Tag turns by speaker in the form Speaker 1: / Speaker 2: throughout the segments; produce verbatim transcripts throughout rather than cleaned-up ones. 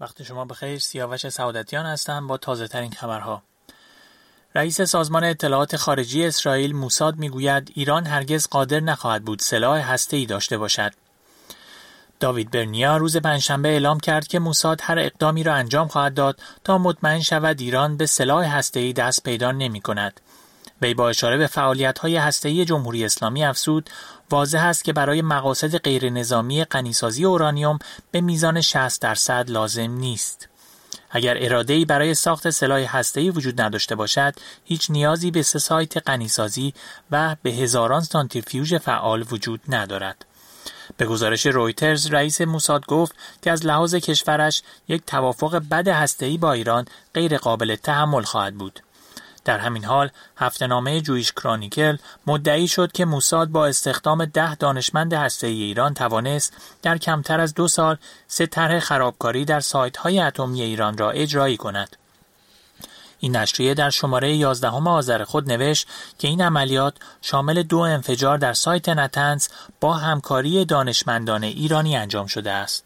Speaker 1: وقت شما بخیر. سیاوش سعادتیان هستم با تازه ترین خبرها. رئیس سازمان اطلاعات خارجی اسرائیل موساد میگوید ایران هرگز قادر نخواهد بود سلاح هسته‌ای داشته باشد. داوید برنیا روز پنجشنبه اعلام کرد که موساد هر اقدامی را انجام خواهد داد تا مطمئن شود ایران به سلاح هسته‌ای دست پیدا نمی‌کند. وی با اشاره به فعالیت‌های هسته‌ای جمهوری اسلامی افزود واضح است که برای مقاصد غیر نظامی غنیسازی اورانیوم به میزان شصت درصد لازم نیست. اگر اراده‌ای برای ساخت سلاح هسته‌ای وجود نداشته باشد، هیچ نیازی به سه سایت غنیسازی و به هزاران سانتریفیوژ فعال وجود ندارد. به گزارش رویترز، رئیس موساد گفت که از لحاظ کشورش یک توافق بد هسته‌ای با ایران غیر قابل تحمل خواهد بود. در همین حال هفته‌نامه جویش کرونیکل مدعی شد که موساد با استخدام ده دانشمند هسته‌ای ایران توانست در کمتر از دو سال سه طرح خرابکاری در سایت‌های اتمی ایران را اجرایی کند. این نشریه در شماره یازدهم آذر خود نوشت که این عملیات شامل دو انفجار در سایت نتنز با همکاری دانشمندان ایرانی انجام شده است.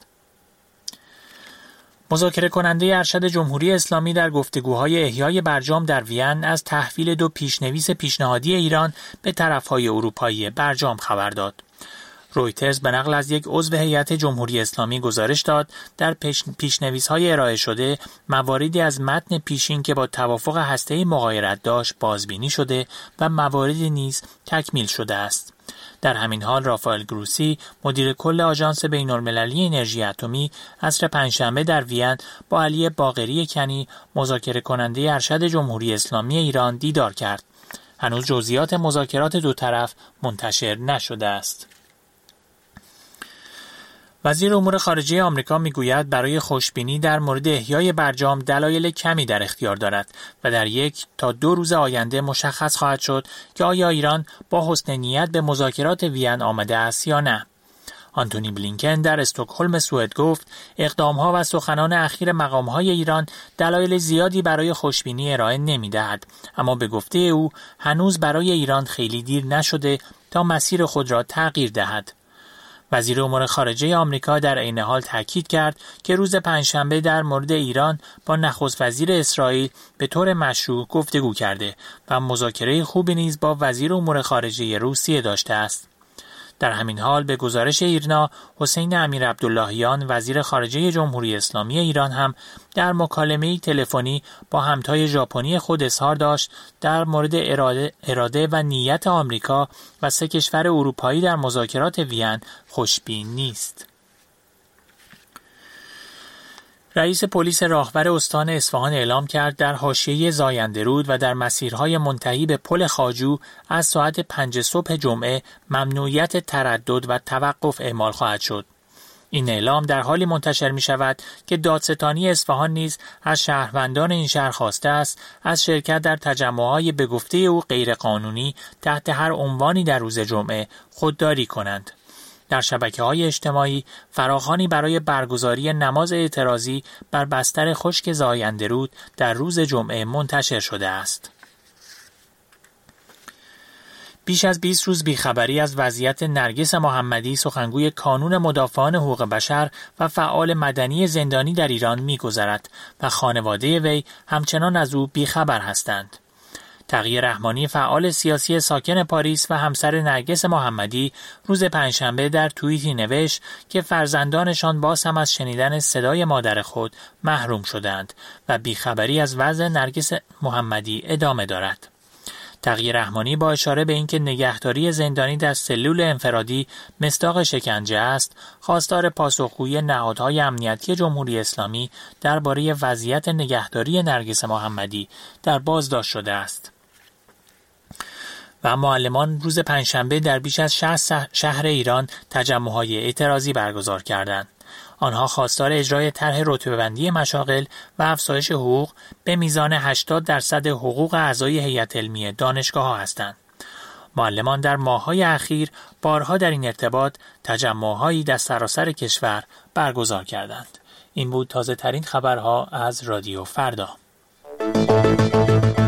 Speaker 1: مذاکره کننده ارشد جمهوری اسلامی در گفتگوهای احیای برجام در وین از تحویل دو پیشنویس پیشنهادی ایران به طرفهای اروپایی برجام خبر داد. رویترز به نقل از یک عضو هیئت جمهوری اسلامی گزارش داد در پیش... پیشنویس‌های ارائه شده مواردی از متن پیشین که با توافق هسته‌ای مغایرت داشت بازبینی شده و مواردی نیز تکمیل شده است. در همین حال رافائل گروسی مدیر کل آژانس بین‌المللی انرژی اتمی عصر پنجشنبه در وین با علی باقری کنی مذاکره کننده ارشد جمهوری اسلامی ایران دیدار کرد. هنوز جزئیات مذاکرات دو طرف منتشر نشده است. وزیر امور خارجه آمریکا میگوید برای خوشبینی در مورد احیای برجام دلایل کمی در اختیار دارد و در یک تا دو روز آینده مشخص خواهد شد که آیا ایران با حسن نیت به مذاکرات وین آمده است یا نه. آنتونی بلینکن در استکهلم سوئد گفت اقدامها و سخنان اخیر مقامهای ایران دلایل زیادی برای خوشبینی ارائه نمی‌دهد، اما به گفته او هنوز برای ایران خیلی دیر نشده تا مسیر خود را تغییر دهد. وزیر امور خارجه آمریکا در عین حال تاکید کرد که روز پنجشنبه در مورد ایران با نخست وزیر اسرائیل به طور مشروع گفتگو کرده و مذاکره خوبی نیز با وزیر امور خارجه روسیه داشته است. در همین حال به گزارش ایرنا، حسین امیر عبداللهیان وزیر خارجه جمهوری اسلامی ایران هم در مکالمه‌ای تلفنی با همتای ژاپنی خود اظهار داشت در مورد اراده, اراده و نیت آمریکا و سه کشور اروپایی در مذاکرات وین خوشبین نیست. رئیس پلیس راهور استان اصفهان اعلام کرد در حاشیه زاینده‌رود و در مسیرهای منتهی به پل خواجو از ساعت پنج صبح جمعه ممنوعیت تردد و توقف اعمال خواهد شد. این اعلام در حالی منتشر می شود که دادستانی اصفهان نیز از شهروندان این شهر خواسته است از شرکت در تجمع‌های به گفته او غیرقانونی تحت هر عنوانی در روز جمعه خودداری کنند. در شبکه‌های اجتماعی فراخوانی برای برگزاری نماز اعتراضی بر بستر خشک زاینده‌رود در روز جمعه منتشر شده است. بیش از بیست روز بیخبری از وضعیت نرگس محمدی، سخنگوی کانون مدافعان حقوق بشر و فعال مدنی زندانی در ایران می‌گذرد و خانواده وی همچنان از او بیخبر هستند. تقی رحمانی فعال سیاسی ساکن پاریس و همسر نرگس محمدی روز پنجشنبه در توییتی نوشت که فرزندانشان باز هم از شنیدن صدای مادر خود محروم شدند و بیخبری از وضع نرگس محمدی ادامه دارد. تقی رحمانی با اشاره به اینکه نگهداری زندانی در سلول انفرادی مصداق شکنجه است، خواستار پاسخگویی نهادهای امنیتی جمهوری اسلامی درباره وضعیت نگهداری نرگس محمدی در بازداشت شده است. و معلمان روز پنجشنبه در بیش از شصت شهر ایران تجمع‌های اعتراضی برگزار کردند. آنها خواستار اجرای طرح رتبه‌بندی مشاغل و افزایش حقوق به میزان هشتاد درصد حقوق اعضای هیئت علمی دانشگاه‌ها هستند. معلمان در ماه‌های اخیر بارها در این ارتباط تجمع‌هایی در سراسر کشور برگزار کردند. این بود تازه ترین خبرها از رادیو فردا.